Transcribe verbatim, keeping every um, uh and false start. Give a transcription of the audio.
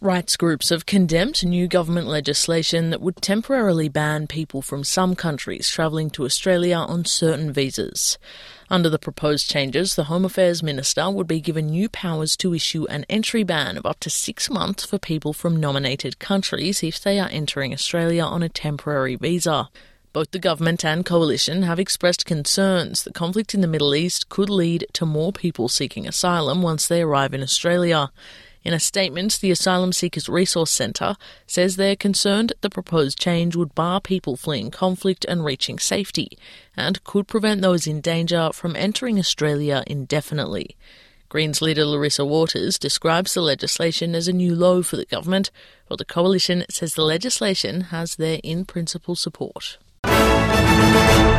Rights groups have condemned new government legislation that would temporarily ban people from some countries travelling to Australia on certain visas. Under the proposed changes, the Home Affairs Minister would be given new powers to issue an entry ban of up to six months for people from nominated countries if they are entering Australia on a temporary visa. Both the government and coalition have expressed concerns the conflict in the Middle East could lead to more people seeking asylum once they arrive in Australia. In a statement, the Asylum Seekers Resource Centre says they're concerned the proposed change would bar people fleeing conflict and reaching safety, and could prevent those in danger from entering Australia indefinitely. Greens leader Larissa Waters describes the legislation as a new low for the government, while the coalition says the legislation has their in-principle support.